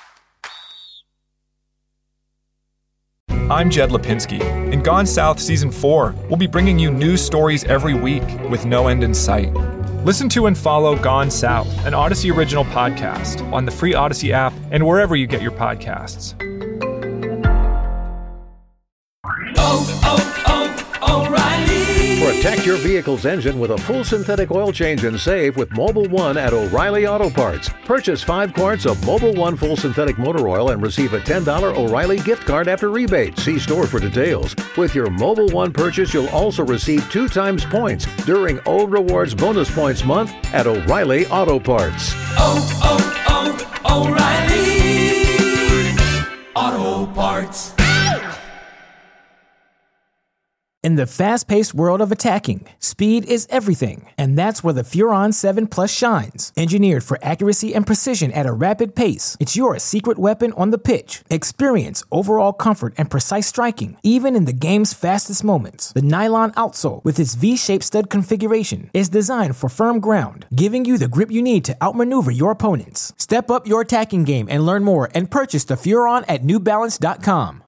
I'm Jed Lipinski. In Gone South Season 4, we'll be bringing you news stories every week with no end in sight. Listen to and follow Gone South, an Odyssey original podcast, on the free Odyssey app and wherever you get your podcasts. O'Reilly. Protect your vehicle's engine with a full synthetic oil change and save with Mobil 1 at O'Reilly Auto Parts. Purchase 5 quarts of Mobil 1 full synthetic motor oil and receive a $10 O'Reilly gift card after rebate. See store for details. With your Mobil 1 purchase, you'll also receive 2 times points during Old Rewards Bonus Points Month at O'Reilly Auto Parts. O'Reilly Auto Parts. In the fast-paced world of attacking, speed is everything, and that's where the Furon 7 Plus shines. Engineered for accuracy and precision at a rapid pace, it's your secret weapon on the pitch. Experience overall comfort and precise striking, even in the game's fastest moments. The nylon outsole, with its V-shaped stud configuration, is designed for firm ground, giving you the grip you need to outmaneuver your opponents. Step up your attacking game and learn more and purchase the Furon at NewBalance.com.